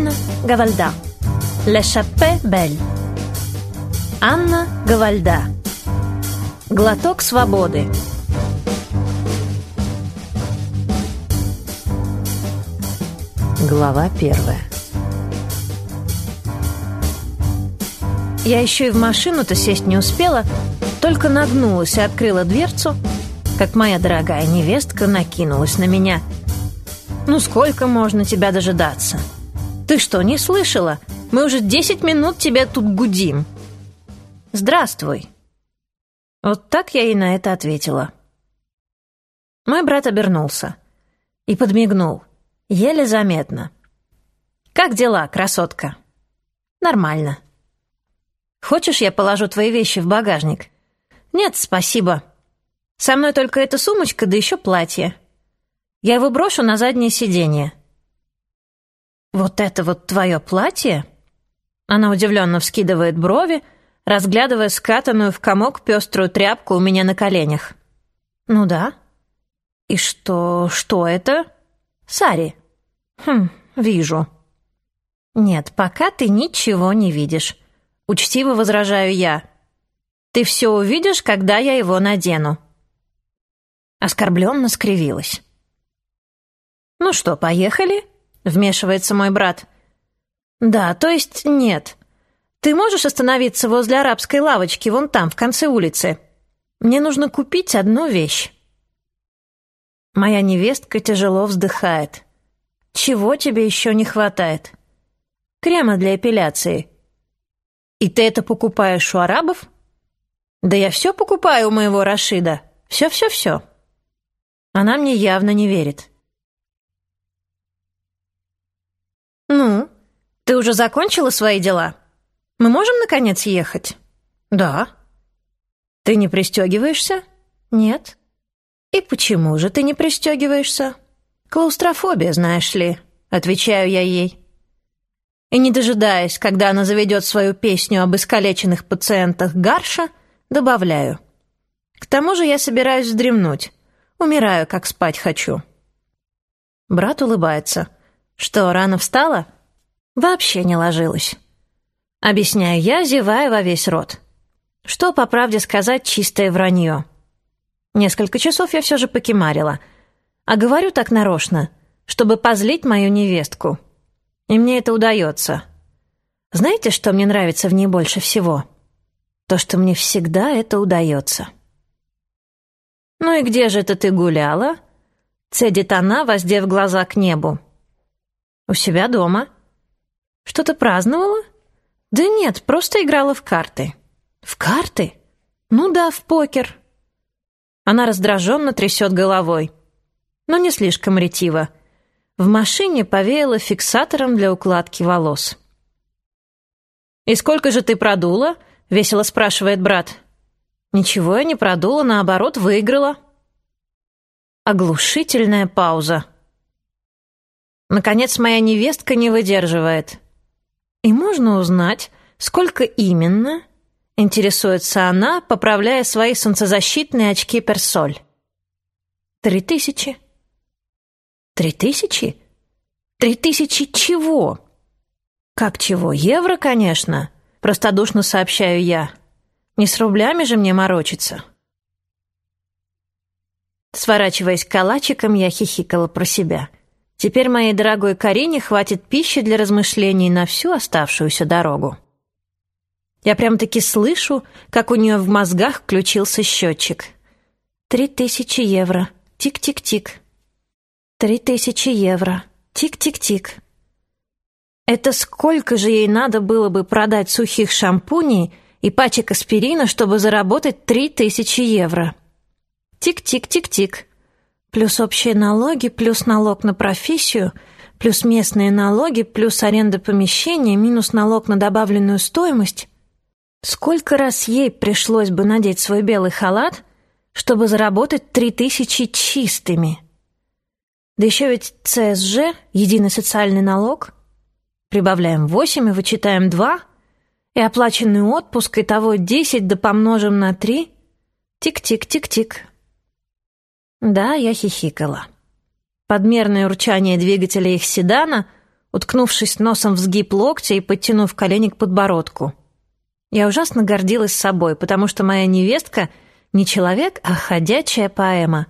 Анна Гавальда. L'échappée belle. Анна Гавальда. Глоток свободы. Глава 1. Я еще и в машину-то сесть не успела, только нагнулась и открыла дверцу, как моя дорогая невестка накинулась на меня. «Ну сколько можно тебя дожидаться? Ты что, не слышала? Мы уже 10 минут тебя тут гудим». «Здравствуй». Вот так я ей на это ответила. Мой брат обернулся и подмигнул, еле заметно. «Как дела, красотка?» «Нормально». «Хочешь, я положу твои вещи в багажник?» «Нет, спасибо. Со мной только эта сумочка, да еще платье. Я его брошу на заднее сиденье». «Вот это вот твое платье?» Она удивленно вскидывает брови, разглядывая скатанную в комок пеструю тряпку у меня на коленях. «Ну да». «И что это?» «Сари». Вижу». «Нет, пока ты ничего не видишь», — учтиво возражаю я. «Ты все увидишь, когда я его надену». Оскорбленно скривилась. «Ну что, поехали?» — вмешивается мой брат. «Да, то есть нет. Ты можешь остановиться возле арабской лавочки вон там, в конце улицы? Мне нужно купить одну вещь». Моя невестка тяжело вздыхает. «Чего тебе еще не хватает?» «Крема для эпиляции». «И ты это покупаешь у арабов?» «Да я все покупаю у моего Рашида. Все. Она мне явно не верит. «Ну, ты уже закончила свои дела? Мы можем, наконец, ехать?» «Да». «Ты не пристегиваешься?» «Нет». «И почему же ты не пристегиваешься?» «Клаустрофобия, знаешь ли», — отвечаю я ей. И, не дожидаясь, когда она заведет свою песню об искалеченных пациентах Гарша, добавляю. «К тому же я собираюсь вздремнуть. Умираю, как спать хочу». Брат улыбается. «Что, рано встала?» «Вообще не ложилась». Объясняю я, зевая во весь рот. Что, по правде сказать, чистое вранье. Несколько часов я все же покемарила. А говорю так нарочно, чтобы позлить мою невестку. И мне это удается. Знаете, что мне нравится в ней больше всего? То, что мне всегда это удается. «Ну и где же это ты гуляла?» Цедит она, воздев глаза к небу. «У себя дома». «Что-то праздновала?» «Да нет, просто играла в карты». «В карты?» «Ну да, в покер». Она раздраженно трясет головой, но не слишком ретиво. В машине повеяло фиксатором для укладки волос. «И сколько же ты продула?» — весело спрашивает брат. «Ничего я не продула, наоборот, выиграла». Оглушительная пауза. Наконец, моя невестка не выдерживает. «И можно узнать, сколько именно?» — интересуется она, поправляя свои солнцезащитные очки Персоль. 3000. 3000? 3000 чего? Как чего? Евро, конечно, простодушно сообщаю я. Не с рублями же мне морочиться. Сворачиваясь калачиком, я хихикала про себя. Теперь моей дорогой Карине хватит пищи для размышлений на всю оставшуюся дорогу. Я прям-таки слышу, как у нее в мозгах включился счетчик. 3000 евро. Тик-тик-тик. 3000 евро. Тик-тик-тик. Это сколько же ей надо было бы продать сухих шампуней и пачек аспирина, чтобы заработать 3000 евро? Тик-тик-тик-тик. Плюс общие налоги, плюс налог на профессию, плюс местные налоги, плюс аренда помещения, минус налог на добавленную стоимость. Сколько раз ей пришлось бы надеть свой белый халат, чтобы заработать 3000 чистыми? Да еще ведь ЦСЖ, единый социальный налог. Прибавляем 8 и вычитаем 2, и оплаченный отпуск, итого 10 да помножим на 3. Тик-тик-тик-тик. Да, я хихикала. Подмерное урчание двигателя их седана уткнувшись носом в сгиб локтя и подтянув колени к подбородку. Я ужасно гордилась собой, потому что моя невестка не человек, а ходячая поэма.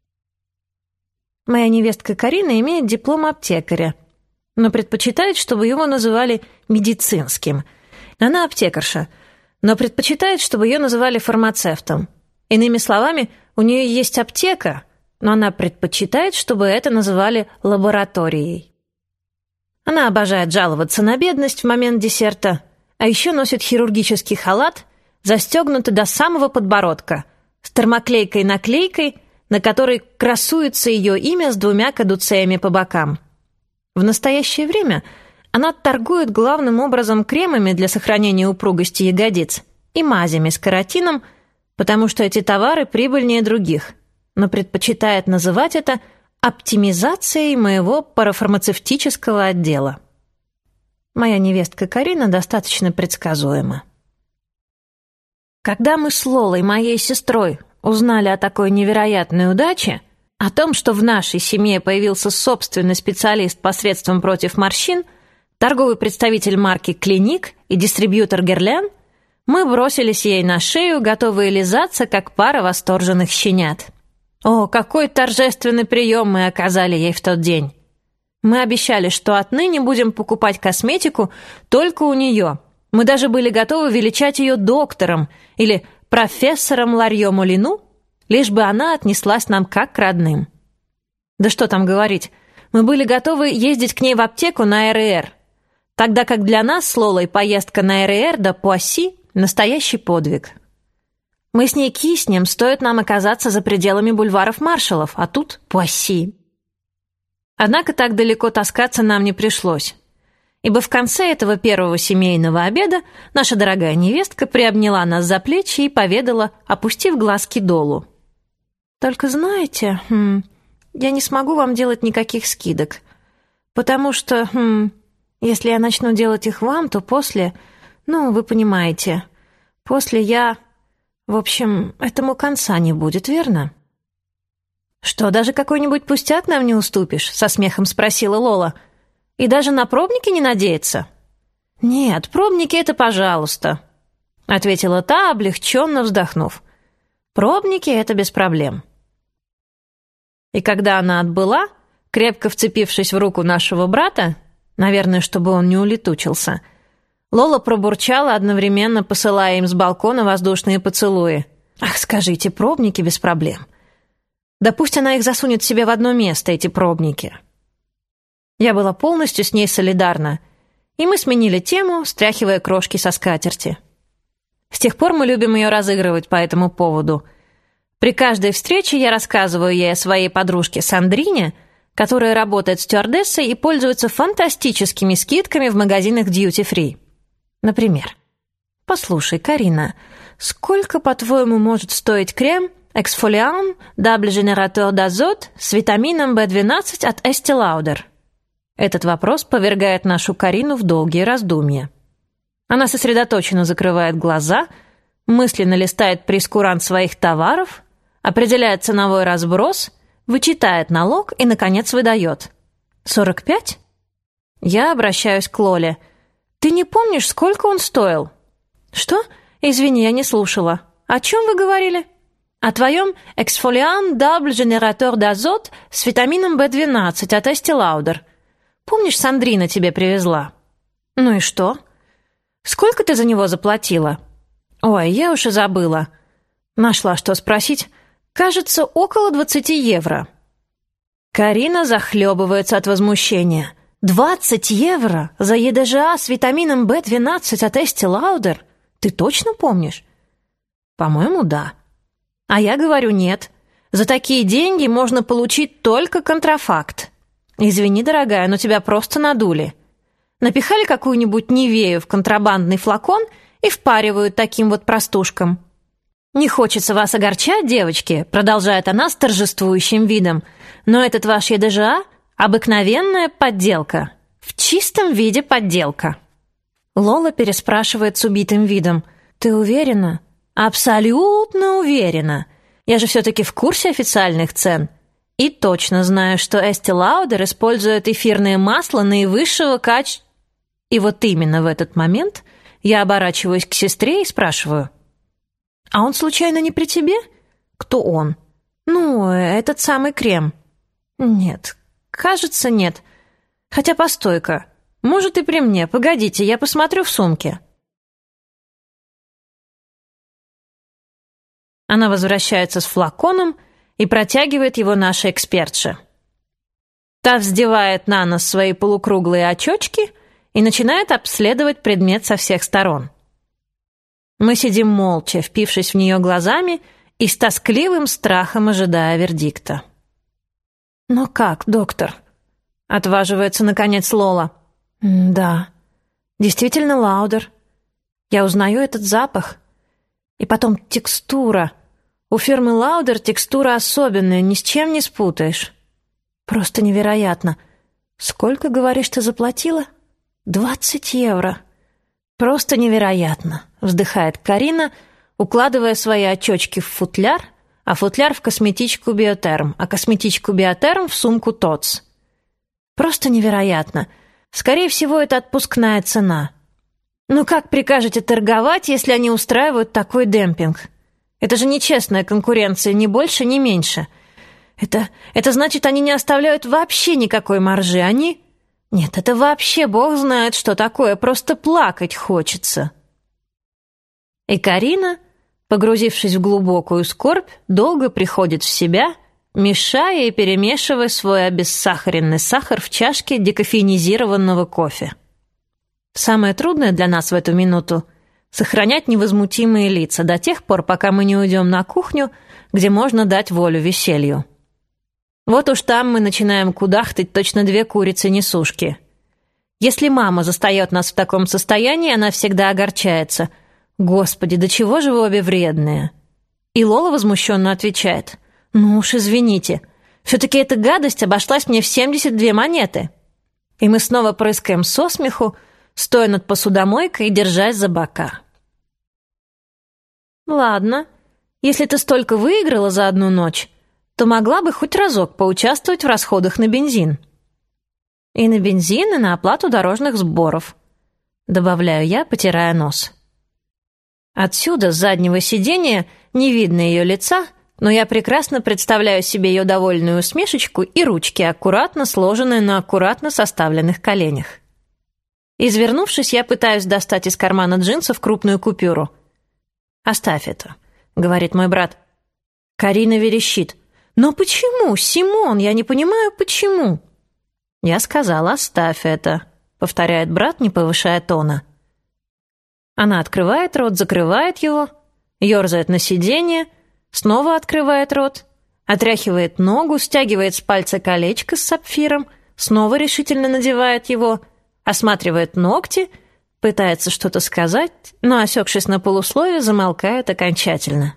Моя невестка Карина имеет диплом аптекаря, но предпочитает, чтобы его называли медицинским. Она аптекарша, но предпочитает, чтобы ее называли фармацевтом. Иными словами, у нее есть аптека, но она предпочитает, чтобы это называли лабораторией. Она обожает жаловаться на бедность в момент десерта, а еще носит хирургический халат, застегнутый до самого подбородка, с термоклейкой-наклейкой, на которой красуется ее имя с 2 кадуцеями по бокам. В настоящее время она торгует главным образом кремами для сохранения упругости ягодиц и мазями с каротином, потому что эти товары прибыльнее других, но предпочитает называть это оптимизацией моего парафармацевтического отдела. Моя невестка Карина достаточно предсказуема. Когда мы с Лолой, моей сестрой, узнали о такой невероятной удаче, о том, что в нашей семье появился собственный специалист по средствам против морщин, торговый представитель марки «Клиник» и дистрибьютор «Герлен», мы бросились ей на шею, готовые лизаться, как пара восторженных щенят. О, какой торжественный прием мы оказали ей в тот день! Мы обещали, что отныне будем покупать косметику только у нее. Мы даже были готовы величать ее доктором или профессором Ларьё Молину, лишь бы она отнеслась нам как к родным. Да что там говорить, мы были готовы ездить к ней в аптеку на РР, тогда как для нас с Лолой поездка на РР до Пуасси – настоящий подвиг. Мы с ней киснем, стоит нам оказаться за пределами бульваров маршалов, а тут Пуасси. Однако так далеко таскаться нам не пришлось, ибо в конце этого первого семейного обеда наша дорогая невестка приобняла нас за плечи и поведала, опустив глазки долу. «Только знаете, я не смогу вам делать никаких скидок, потому что, если я начну делать их вам, то после, вы понимаете, после я... В общем, этому конца не будет, верно?» «Что, даже какой-нибудь пустяк нам не уступишь?» — со смехом спросила Лола. «И даже на пробники не надеяться?» «Нет, пробники — это пожалуйста», — ответила та, облегченно вздохнув. «Пробники — это без проблем». И когда она отбыла, крепко вцепившись в руку нашего брата, наверное, чтобы он не улетучился, Лола пробурчала, одновременно посылая им с балкона воздушные поцелуи. «Ах, скажите, пробники без проблем. Да пусть она их засунет себе в одно место, эти пробники». Я была полностью с ней солидарна, и мы сменили тему, стряхивая крошки со скатерти. С тех пор мы любим ее разыгрывать по этому поводу. При каждой встрече я рассказываю ей о своей подружке Сандрине, которая работает стюардессой и пользуется фантастическими скидками в магазинах duty-free. Например, «Послушай, Карина, сколько, по-твоему, может стоить крем Exfoliant Double Générateur d'Azote с витамином B12 от Estée Lauder?» Этот вопрос повергает нашу Карину в долгие раздумья. Она сосредоточенно закрывает глаза, мысленно листает прейскурант своих товаров, определяет ценовой разброс, вычитает налог и, наконец, выдает. 45? Я обращаюсь к Лоле. «Ты не помнишь, сколько он стоил?» «Что? Извини, я не слушала. О чем вы говорили?» «О твоем Exfoliant Double Générateur d'Azote с витамином B12 от Estée Lauder. Помнишь, Сандрина тебе привезла?» «Ну и что? Сколько ты за него заплатила?» «Ой, я уж и забыла. Нашла, что спросить. Кажется, около 20 евро». Карина захлебывается от возмущения. 20 евро за ЕДЖА с витамином B12 от Estée Lauder? Ты точно помнишь? По-моему, да. А я говорю, нет. За такие деньги можно получить только контрафакт. Извини, дорогая, но тебя просто надули. Напихали какую-нибудь Нивею в контрабандный флакон и впаривают таким вот простушкам. «Не хочется вас огорчать, девочки», — продолжает она с торжествующим видом, «но этот ваш ЕДЖА — обыкновенная подделка. В чистом виде подделка». Лола переспрашивает с убитым видом. «Ты уверена?» «Абсолютно уверена. Я же все-таки в курсе официальных цен. И точно знаю, что Estee Lauder использует эфирное масло наивысшего качества. И вот именно в этот момент я оборачиваюсь к сестре и спрашиваю: «А он случайно не при тебе?» «Кто он?» «Ну, этот самый крем». «Нет, кажется, нет. Хотя постой-ка, может и при мне. Погодите, я посмотрю в сумке». Она возвращается с флаконом и протягивает его нашей экспертше. Та вздевает на нос свои полукруглые очечки и начинает обследовать предмет со всех сторон. Мы сидим молча, впившись в нее глазами и с тоскливым страхом ожидая вердикта. «Но как, доктор?» — отваживается, наконец, Лола. «Да, действительно Лаудер. Я узнаю этот запах. И потом текстура. У фирмы Лаудер текстура особенная, ни с чем не спутаешь. Просто невероятно. Сколько, говоришь, ты заплатила? 20 евро. Просто невероятно», — вздыхает Карина, укладывая свои очечки в футляр, а футляр в косметичку Биотерм, а косметичку Биотерм в сумку Тотс. «Просто невероятно. Скорее всего, это отпускная цена. Ну как прикажете торговать, если они устраивают такой демпинг? Это же нечестная конкуренция, ни больше, ни меньше. Это значит, они не оставляют вообще никакой маржи, они... Нет, это вообще бог знает, что такое, просто плакать хочется». И Карина, погрузившись в глубокую скорбь, долго приходит в себя, мешая и перемешивая свой обессахаренный сахар в чашке декофеинизированного кофе. Самое трудное для нас в эту минуту — сохранять невозмутимые лица до тех пор, пока мы не уйдем на кухню, где можно дать волю веселью. Вот уж там мы начинаем кудахтать точно две курицы-несушки. Если мама застает нас в таком состоянии, она всегда огорчается. «Господи, до чего же вы обе вредные?» И Лола возмущенно отвечает: «Ну уж извините, все-таки эта гадость обошлась мне в 72 монеты». И мы снова прыскаем со смеху, стоя над посудомойкой и держась за бока. «Ладно, если ты столько выиграла за одну ночь, то могла бы хоть разок поучаствовать в расходах на бензин». «И на бензин, и на оплату дорожных сборов», — добавляю я, потирая нос. Отсюда, с заднего сиденья, не видно ее лица, но я прекрасно представляю себе ее довольную усмешечку и ручки, аккуратно сложенные на аккуратно составленных коленях. Извернувшись, я пытаюсь достать из кармана джинсов крупную купюру. «Оставь это», — говорит мой брат. Карина верещит: «Но почему, Симон? Я не понимаю, почему?» «Я сказала, оставь это», — повторяет брат, не повышая тона. Она открывает рот, закрывает его, ерзает на сиденье, снова открывает рот, отряхивает ногу, стягивает с пальца колечко с сапфиром, снова решительно надевает его, осматривает ногти, пытается что-то сказать, но, осекшись на полуслове, замолкает окончательно.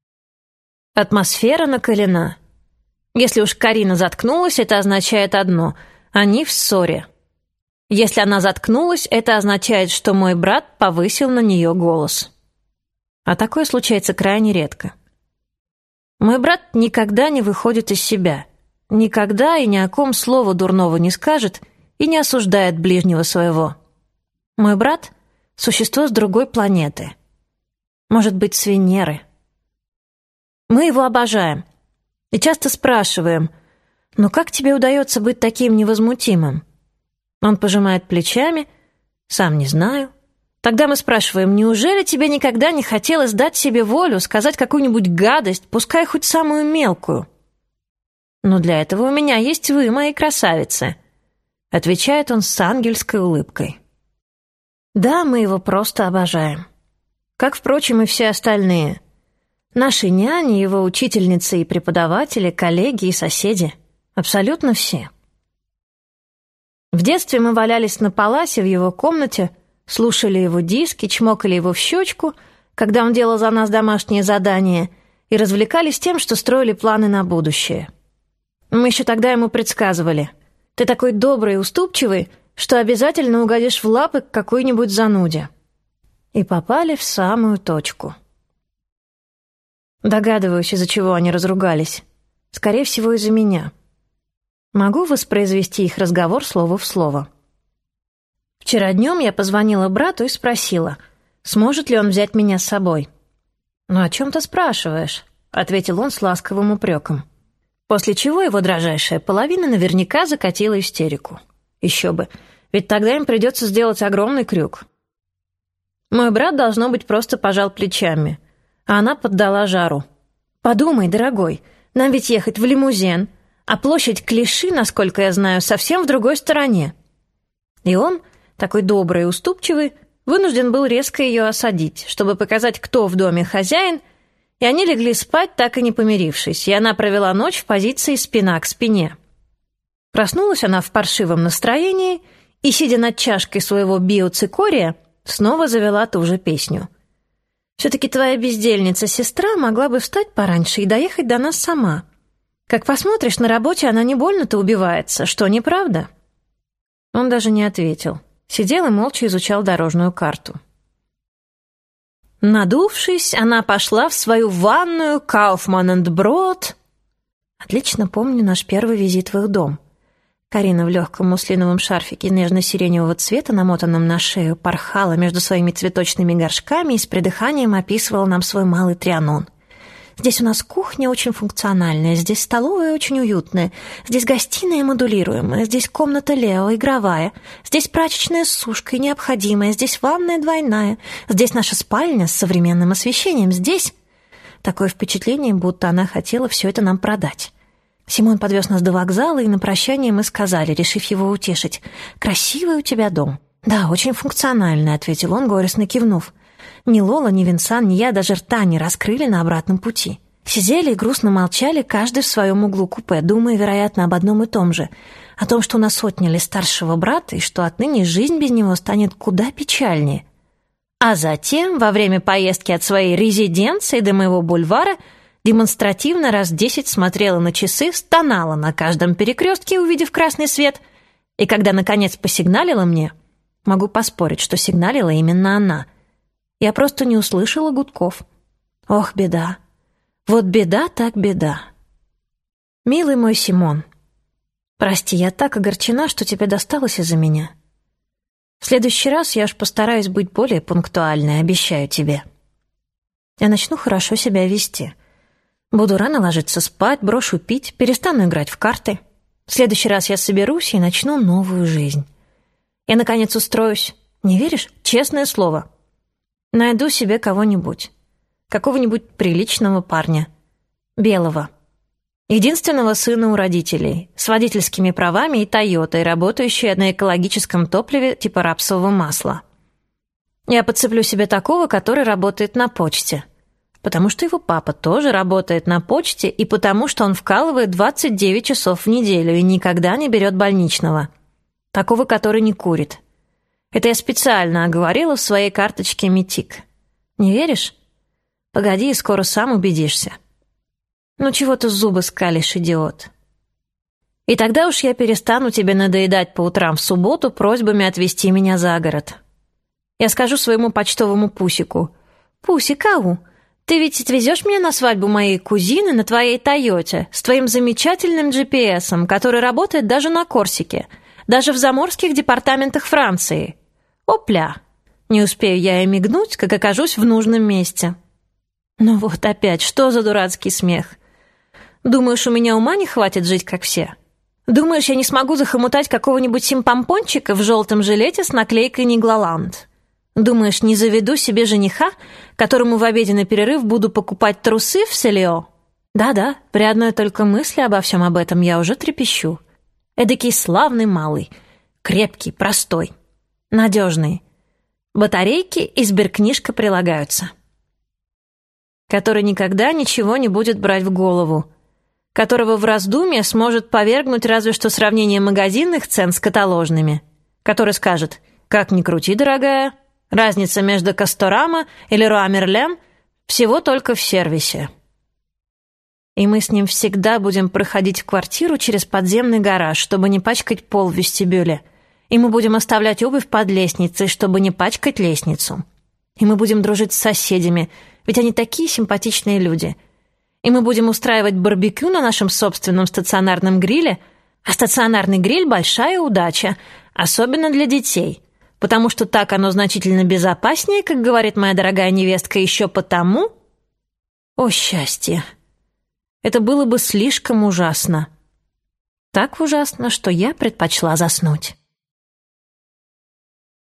Атмосфера накалена. Если уж Карина заткнулась, это означает одно — они в ссоре. Если она заткнулась, это означает, что мой брат повысил на нее голос. А такое случается крайне редко. Мой брат никогда не выходит из себя, никогда и ни о ком слова дурного не скажет и не осуждает ближнего своего. Мой брат — существо с другой планеты. Может быть, с Венеры. Мы его обожаем и часто спрашиваем: «Ну как тебе удается быть таким невозмутимым?» Он пожимает плечами: «Сам не знаю». Тогда мы спрашиваем: «Неужели тебе никогда не хотелось дать себе волю, сказать какую-нибудь гадость, пускай хоть самую мелкую?» «Но для этого у меня есть вы, мои красавицы», — отвечает он с ангельской улыбкой. Да, мы его просто обожаем. Как, впрочем, и все остальные. Наши няни, его учительницы и преподаватели, коллеги и соседи. Абсолютно все. В детстве мы валялись на паласе в его комнате, слушали его диски, чмокали его в щечку, когда он делал за нас домашние задания, и развлекались тем, что строили планы на будущее. Мы еще тогда ему предсказывали: «Ты такой добрый и уступчивый, что обязательно угодишь в лапы к какой-нибудь зануде». И попали в самую точку. Догадываюсь, из-за чего они разругались. Скорее всего, из-за меня. Могу воспроизвести их разговор слово в слово. Вчера днем я позвонила брату и спросила, сможет ли он взять меня с собой. «Ну, о чем ты спрашиваешь?» — ответил он с ласковым упреком. После чего его дрожайшая половина наверняка закатила истерику. Еще бы, ведь тогда им придется сделать огромный крюк. Мой брат, должно быть, просто пожал плечами, а она поддала жару. «Подумай, дорогой, нам ведь ехать в лимузин, а площадь Клиши, насколько я знаю, совсем в другой стороне». И он, такой добрый и уступчивый, вынужден был резко ее осадить, чтобы показать, кто в доме хозяин, и они легли спать, так и не помирившись, и она провела ночь в позиции спина к спине. Проснулась она в паршивом настроении и, сидя над чашкой своего биоцикория, снова завела ту же песню. «Все-таки твоя бездельница-сестра могла бы встать пораньше и доехать до нас сама. Как посмотришь, на работе она не больно-то убивается, что, неправда?» Он даже не ответил. Сидел и молча изучал дорожную карту. Надувшись, она пошла в свою ванную Kaufmann and Broad. Отлично помню наш первый визит в их дом. Карина в легком муслиновом шарфике нежно-сиреневого цвета, намотанном на шею, порхала между своими цветочными горшками и с придыханием описывала нам свой малый Трианон. Здесь у нас кухня очень функциональная, здесь столовая очень уютная, здесь гостиная модулируемая, здесь комната Лео игровая, здесь прачечная с сушкой необходимая, здесь ванная двойная, здесь наша спальня с современным освещением, здесь... Такое впечатление, будто она хотела все это нам продать. Симон подвез нас до вокзала, и на прощание мы сказали, решив его утешить: «Красивый у тебя дом». «Да, очень функциональный», — ответил он, горестно кивнув. Ни Лола, ни Винсан, ни я даже рта не раскрыли на обратном пути. Сидели и грустно молчали, каждый в своем углу купе, думая, вероятно, об одном и том же. О том, что у нас отняли старшего брата, и что отныне жизнь без него станет куда печальнее. А затем, во время поездки от своей резиденции до моего бульвара, демонстративно раз 10 смотрела на часы, стонала на каждом перекрестке, увидев красный свет, и когда, наконец, посигналила мне, могу поспорить, что сигналила именно она, я просто не услышала гудков. Ох, беда. Вот беда так беда. Милый мой Симон, прости, я так огорчена, что тебе досталось из-за меня. В следующий раз я уж постараюсь быть более пунктуальной, обещаю тебе. Я начну хорошо себя вести. Буду рано ложиться спать, брошу пить, перестану играть в карты. В следующий раз я соберусь и начну новую жизнь. Я, наконец, устроюсь. Не веришь? Честное слово. Найду себе кого-нибудь. Какого-нибудь приличного парня. Белого. Единственного сына у родителей, с водительскими правами и Тойотой, работающей на экологическом топливе типа рапсового масла. Я подцеплю себе такого, который работает на почте. Потому что его папа тоже работает на почте, и потому что он вкалывает 29 часов в неделю и никогда не берет больничного. Такого, который не курит. Это я специально оговорила в своей карточке Митик. Не веришь? Погоди, скоро сам убедишься. Ну чего ты зубы скалишь, идиот? И тогда уж я перестану тебе надоедать по утрам в субботу просьбами отвезти меня за город. Я скажу своему почтовому Пусику: «Пусик, ау, ты ведь отвезешь меня на свадьбу моей кузины на твоей Тойоте с твоим замечательным GPS-ом, который работает даже на Корсике, даже в заморских департаментах Франции». Опля! Не успею я и мигнуть, как окажусь в нужном месте. Ну вот опять, что за дурацкий смех? Думаешь, у меня ума не хватит жить, как все? Думаешь, я не смогу захомутать какого-нибудь симпомпончика в желтом жилете с наклейкой «Ниглоланд»? Думаешь, не заведу себе жениха, которому в обеденный перерыв буду покупать трусы в Селио? Да-да, при одной только мысли обо всем об этом я уже трепещу. Эдакий славный малый, крепкий, простой, надежный. Батарейки и сберкнижка прилагаются. Который никогда ничего не будет брать в голову, которого в раздумье сможет повергнуть разве что сравнение магазинных цен с каталожными, который скажет: «Как ни крути, дорогая, разница между Касторама и Леруа Мерлен всего только в сервисе». И мы с ним всегда будем проходить в квартиру через подземный гараж, чтобы не пачкать пол в вестибюле. И мы будем оставлять обувь под лестницей, чтобы не пачкать лестницу. И мы будем дружить с соседями, ведь они такие симпатичные люди. и мы будем устраивать барбекю на нашем собственном стационарном гриле, а стационарный гриль — большая удача, особенно для детей, потому что так оно значительно безопаснее, как говорит моя дорогая невестка, еще потому... О, счастье! Это было бы слишком ужасно. Так ужасно, что я предпочла заснуть.